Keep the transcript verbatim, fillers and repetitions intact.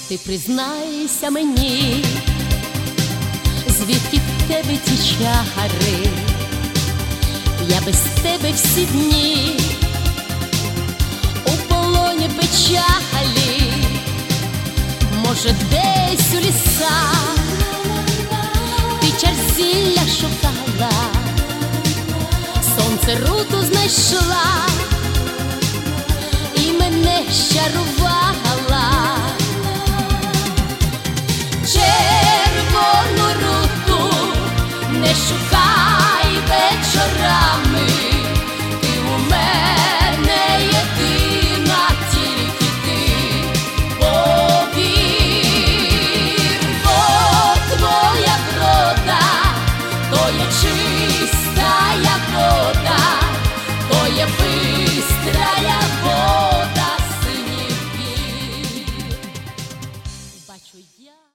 Ти признайся мені, звідки в тебе ті чари, я без тебе всі дні у полоні печалі, може десь у лісах ти чар зілля шукала, сонце руту знайшла і мене щарувала. Червону руту не шукай вечорами, ти у мене єдина, тільки ти повір, бо твоя врода то є чистая вода, то є бистрая вода синіх гір. Бачу я